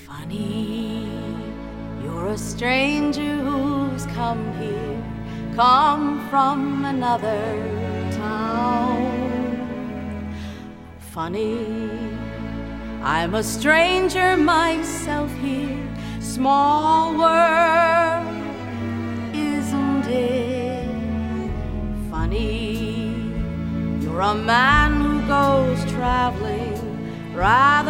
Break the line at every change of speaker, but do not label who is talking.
Funny, you're a stranger who's come here, come from another town. Funny, I'm a stranger myself here, small world, isn't it? Funny, you're a man who goes traveling rather